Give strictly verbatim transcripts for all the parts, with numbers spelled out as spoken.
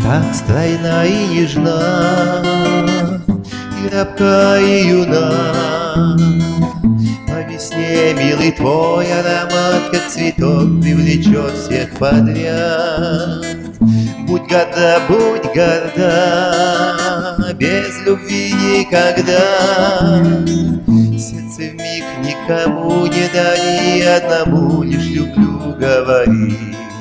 Так стройна и нежна, и рабка, и юна. По весне, милый, твой аромат, как цветок, привлечет всех подряд. Будь горда, будь горда, без любви никогда. Сердце вмиг никому не дари, одному лишь люблю говори.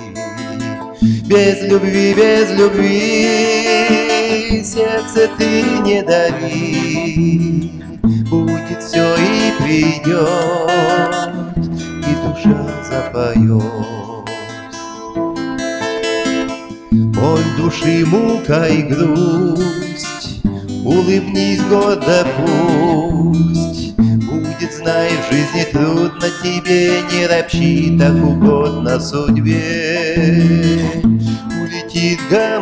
Без любви, без любви сердце ты не дари. Будет все и придет, и душа запоет. Боль души, мука и грусть, улыбнись гордо пусть. Будет, знай, в жизни трудно тебе, не ропщи, так угодно судьбе. Улетит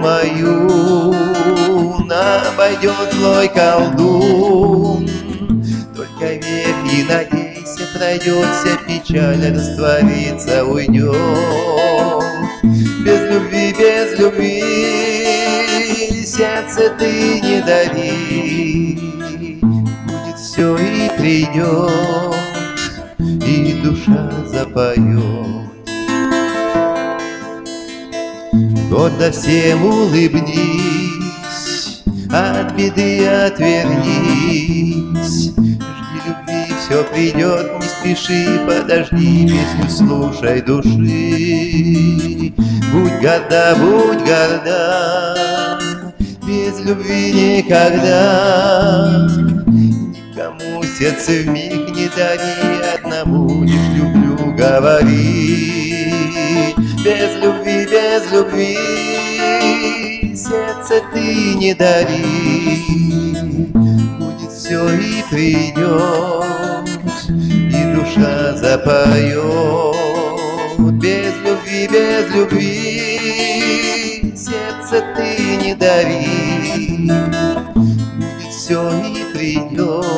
гамаюн, обойдет злой колдун. Только верь и надейся, пройдет вся печаль, растворится, уйдет. Без любви, без любви сердце ты не дари. Будет все и придет, и душа запоет. Гордо всем улыбнись, от беды отвернись. Жди любви, все придет, не спеши, подожди, песню слушай души. Будь горда, будь горда, без любви никогда. Никому сердце вмиг не дари, одному лишь люблю говори. Без любви, без любви сердце ты не дари. Будет все и придет, и душа запоет. Без любви, без любви сердце ты не дари. Будет все и придет,